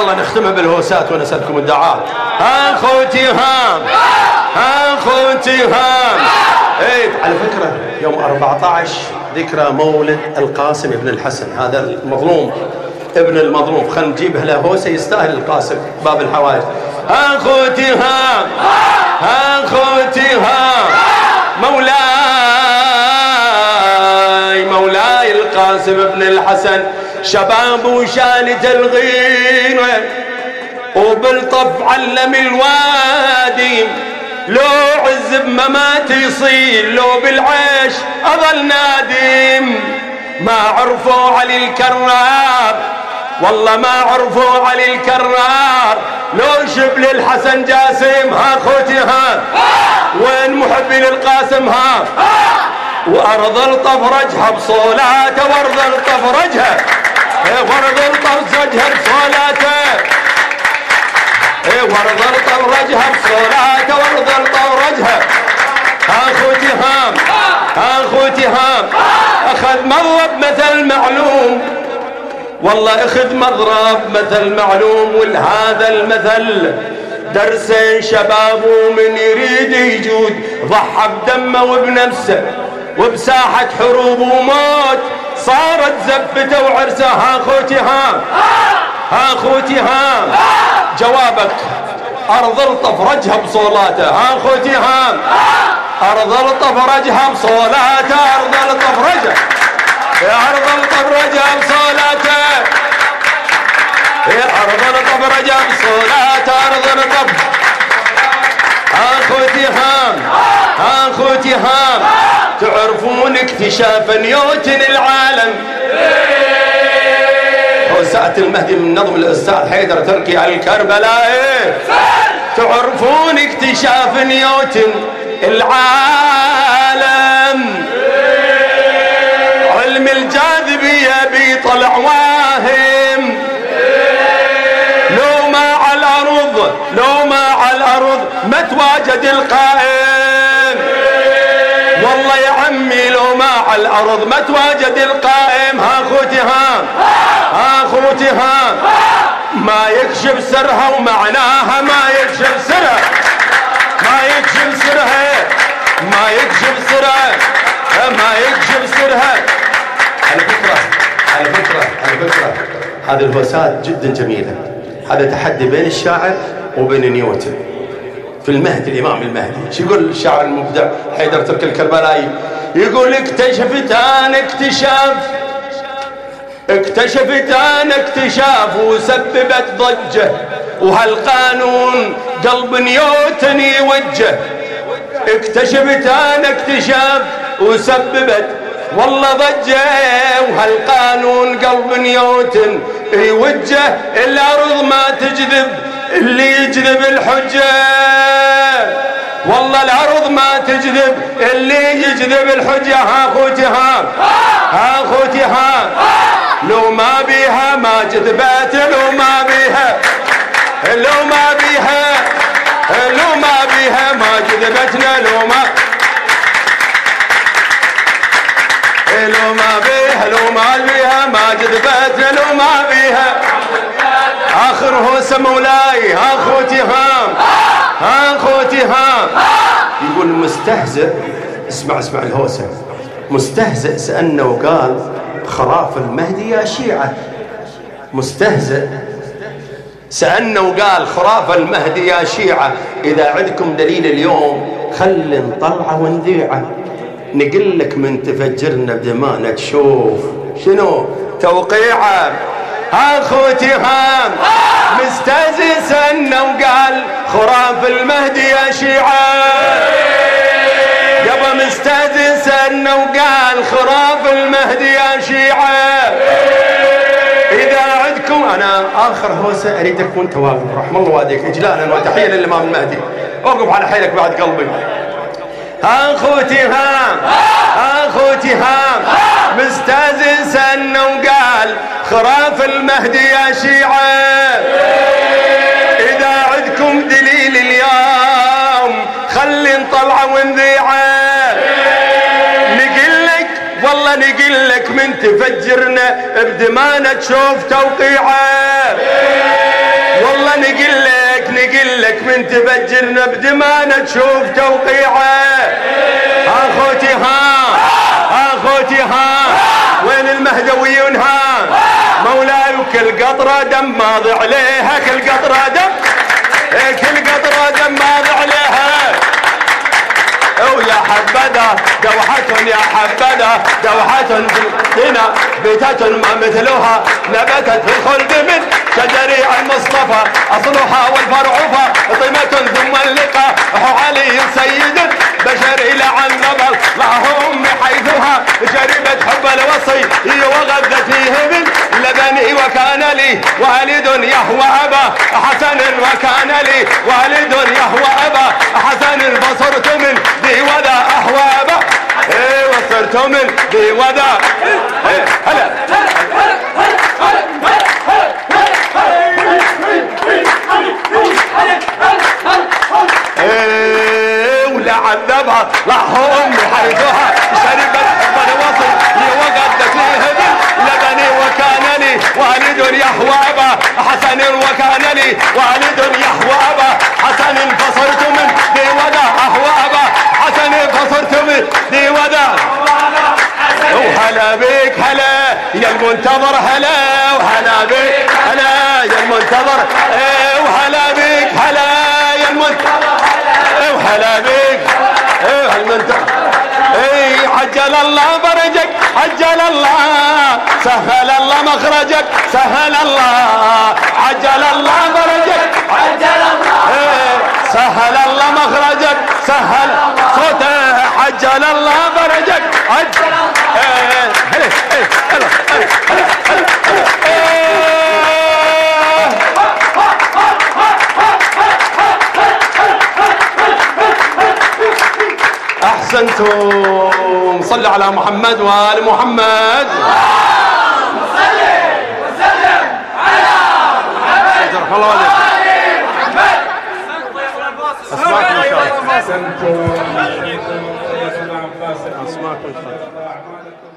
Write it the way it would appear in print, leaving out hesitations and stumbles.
يلا نختمها بالهوسات ونسألكم الدعاء. اخوتي هام، اخوتي هام. ايه على فكرة يوم 14 ذكرى مولد القاسم ابن الحسن، هذا المظلوم ابن المظلوم، خلينا نجيب له هوسة يستاهل القاسم باب الحوائج. اخوتي هام، اخوتي هام، مولاي مولاي القاسم ابن الحسن، شباب وشالت الغيرة وبالطف علم الوادي، لو عز بممات يصيل، لو بالعيش أظل نادم. ما عرفوا علي الكرار، والله ما عرفوا علي الكرار، لو شبل الحسن جاسم. ها خوتي ها، وين محبين القاسم ها، وأرض الطفرجها بصولاته، وأرض الطفرجها، وأرض الطفرجها بصولاته، وأرض الطفرجها بصولاته، وأرض الطفرجها. أخوتي هام، أخوتي هام، أخذ مضرب مثل معلوم، والله أخذ مضرب مثل معلوم، ولهذا المثل درسين شبابه من يريد يجود، ضحى بدمه وبنفسه وبساحة حروب وموت، صارت زفته وعرسه. ها خوتي هام، ها خوتي هام، جوابك أرض الطفرجها بصولاته. ها خوتي هام، أرض الطفرجها بصولاته، أرض الطفرجها، يا أرض الطفرجها بصولاته، يا أرض الطفرجها بصولاته، أرض الطفرجها. أخوتي هام، أخوتي هام، تعرفون اكتشاف نيوتن العالم، وساعة المهدي من نظم الأستاذ حيدر تركي على الكربلاء. تعرفون اكتشاف نيوتن العالم، علم الجاذبية بيطلع واهم، لو ما على الأرض، لو ما على الأرض ما تواجد القائم، والله يا عمي لو ما على الأرض ما تواجد القائم. ها خوتي هام، ها خوتي هام، ما يكشف سرها ومعناها ما يكشف سرها، ما يكشف سرها، ما يكشف سرها، ما يكشف سرها. على فكرة، على فكرة، على فكرة هذه الهوسات جدا جميلة، هذا تحدي بين الشاعر وبين نيوتن في المهدي، الإمام المهدي. شو يقول الشاعر المبدع حيدر تركي الكربلائي؟ يقول اكتشفت أنا اكتشاف، اكتشفت أنا اكتشاف وسببت ضجة، وهالقانون قلب نيوتن يوجه. اكتشفت أنا اكتشاف وسببت والله ضجة، وهالقانون قلب نيوتن يوجه. الأرض ما تجذب اللي يجذب الحجة، والله الأرض ما تجذب اللي يجذب الحجة. ها خوتي هام، ها خوتي هام، لو ما بيها ما جذبت، لو ما بيها، لو ما بيها، لو ما بيها ما جذبتنا، لو ما، لو ما بيها، لو ما بيها ما جذبتنا، لو ما بيها. آخر هوسة مولاي. ها خوتي هام، ها خوتي هام، يقول مستهزئ، اسمع اسمع الهوسة، مستهزئ سألنا وقال خراف المهدي يا شيعة، مستهزئ سألنا وقال خراف المهدي يا شيعة، إذا عندكم دليل اليوم خلي نطلعه ونذيعه، نقول لك من تفجرنا بدمانا تشوف شنو توقيعه. ها خوتي هام، مستهزئ سألنا وقال خراف المهدي يا شيعة، يابا مستهزئ سألنا وقال خراف المهدي يا شيعة، إذا عندكم. أنا آخر هوسة أريدك وأنت واقف، رحم الله والديك إجلالا وتحية للإمام المهدي، أوقف على حيلك بعد قلبي. ها خوتي هام، ها خوتي هام، مستهزئ سألنا وقال خراف المهدي يا شيعة، إذا عندكم دليل اليوم خلي نطلعه ونذيعه، نقول لك والله نقول لك من تفجرنا بدمانا تشوف توقيعه. نقلك من تفجرنا بدمانا تشوف توقيعه. اخوتي ها وين المهدويون ها مولاي، وكل قطرة دم ماضي عليها، كل قطرة دم ماضي عليها. ويا حبذا دوحة يا حبذا دوحة هنا بيتة ما مثلها نبتت في الخلد من شجر المصطفى أصلها والفرعها طيمة ثم اللقاء علي سيد بشري لعن قبل اللهم حيثها شربت حب الوصي وغذت فيه من لبني وكان لي والد يهوى أبا حسن وكان لي والد يهوى أبا حسن بصرت من ذي وذا أهوابا وصرت من ذي وذا هلا ولا عذبها اللهم حيثها شربت حب الوصل وغدت فيه لبني وكان لي والد يهوى أبا حسن وكان لي والد يهوى أبا حسن فصرت من ذي وذا أهوى أبا حسن فصرت من ذي وذا. وهلا بك هلا يا المنتظر هلا وهلا بك هلا يا المنتظر وهلا بك هلا يا المنتظر وهلا بك المنتظر. عجل الله فرجك عجل الله سهل الله مخرجك سهل الله عجل الله فرجك عجل الله سهل الله مخرجك سهل صوته عجل الله فرجك عجل أحسنتم. صلوا على محمد وآل محمد. صلي وسلم على محمد وآل محمد. أسمعكم إن شاء الله.